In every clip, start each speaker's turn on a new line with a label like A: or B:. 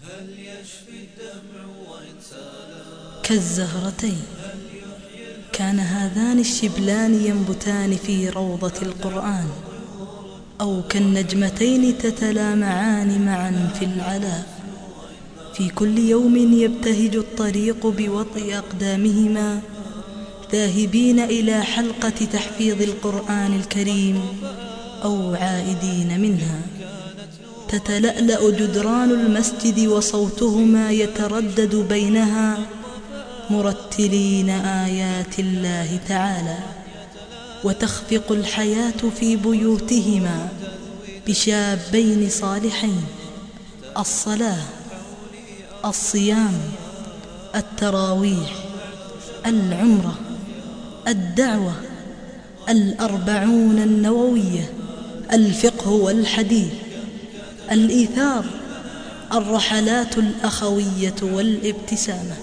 A: كالزهرتين كان هذان الشبلان ينبتان في روضة القرآن، أو كالنجمتين تتلامعان معا في العلاء. في كل يوم يبتهج الطريق بوطئ أقدامهما ذاهبين إلى حلقة تحفيظ القرآن الكريم أو عائدين منها. تتلألأ جدران المسجد وصوتهما يتردد بينها مرتلين آيات الله تعالى، وتخفق الحياة في بيوتهما بشابين صالحين: الصلاة، الصيام، التراويح، العمرة، الدعوة، الأربعون النووية، الفقه والحديث، الإيثار، الرحلات الأخوية والابتسامة.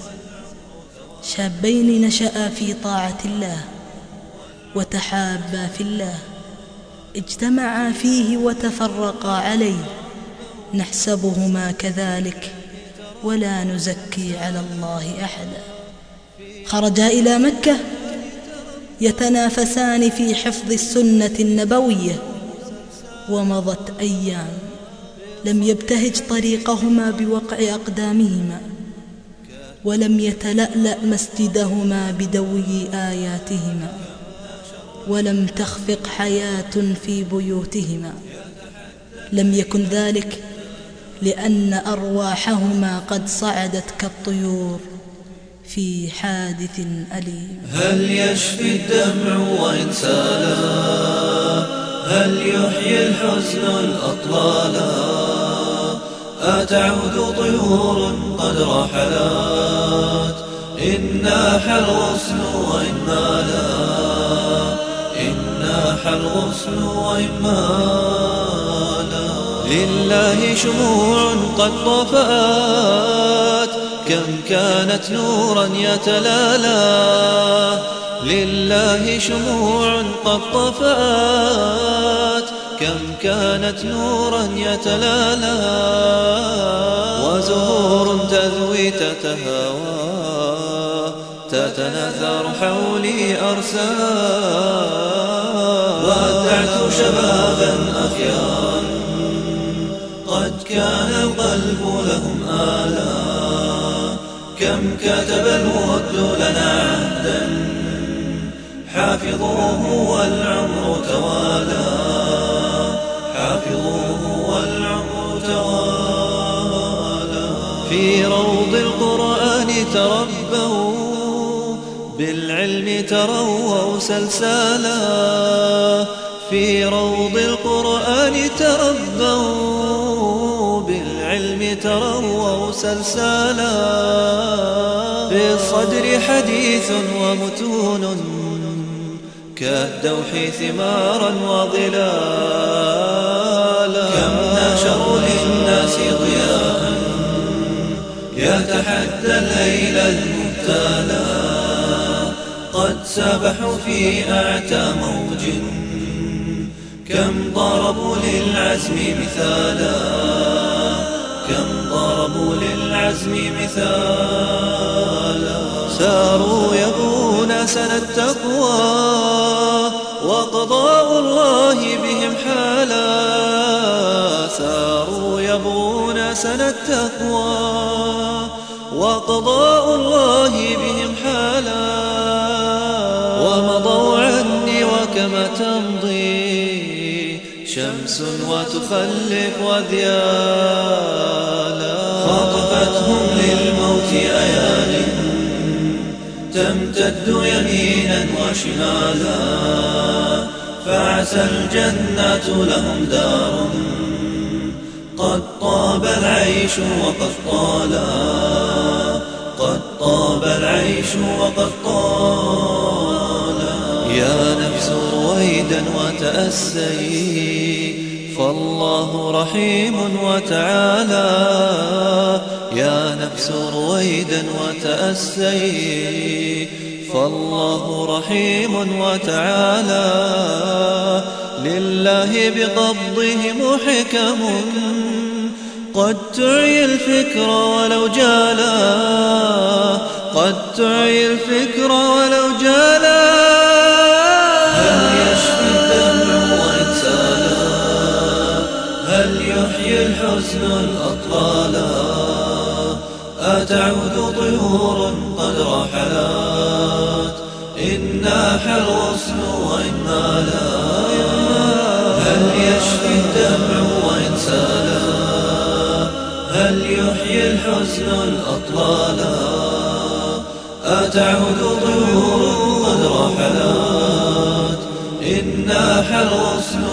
A: شابين نشأ في طاعة الله وتحابا في الله، اجتمعا فيه وتفرقا عليه، نحسبهما كذلك ولا نزكي على الله أحدا. خرجا إلى مكة يتنافسان في حفظ السنة النبوية، ومضت أيام لم يبتهج طريقهما بوقع أقدامهما، ولم يتلألأ مسجدهما بدوي آياتهما، ولم تخفق حياة في بيوتهما. لم يكن ذلك لأن أرواحهما قد صعدت كالطيور في حادث أليم.
B: هل يشفي الدمع وإن سالا؟ هل يحيي الحزن الأطلالا؟ أتعود طيور قد رحلت إن ناح الغصن وإن مالا، إن ناح الغصن وإن مالا. لله شموع قد طفأت كم كانت نورا يتلالى، لله شموع قد طفأت كم كانت نورا يتلالى. وزهور تذوي تتهوى تتنثر حولي أرسال. ودعت شبابا أخيارا قد كان القلب لهم آلا، كم كتب الود لنا عهدا حافظوه والعمر توالى، حافظوه والعمر توالى. في روض القرآن تربوا بالعلم ترووا سلسالا، في روض القرآن تربوا بالعلم ترووا سلسالا. بالصدر حديث ومتون كالدوح ثمارا وظلالا. كم نشروا للناس ضياء يتحدى الليل المبتلى، قد سبحوا في أعتى موج كم ضربوا للعزم مثالا، كم ضربوا للعزم مثالا. ساروا يبغون سنة التقوى وقضاء الله بهم حالا، ساروا يبغون سنة التقوى وقضاء الله بهم حالا. ومضوا عني وكما تمضي شمس وتخلف وذيالا. خطفتهم للموت أيال تمتد يمينا وشمالا، فعسى الجنات لهم دار قد طاب العيش وقد طالا، قد طاب العيش وقد طالا. يا نفس رويدا وتأسي فالله رحيم وتعالى، يا نفس رويدا وتأسي فالله رحيم وتعالى. لله بقبضهم حكم قد تعي الفكر ولو جالا، قد تعي الفكر ولو جالا. هل يشفي الدمع وإن سالا، هل يحيي الحزن الأطلالا؟ أتعود طيور قد رحلت إن ناح الغصن وإن مالا. هل يشفي الدمع وإن سالا، هل يحيي الحزن الأطلالا؟ أتعود طيور قد رحلت إن ناح الغصن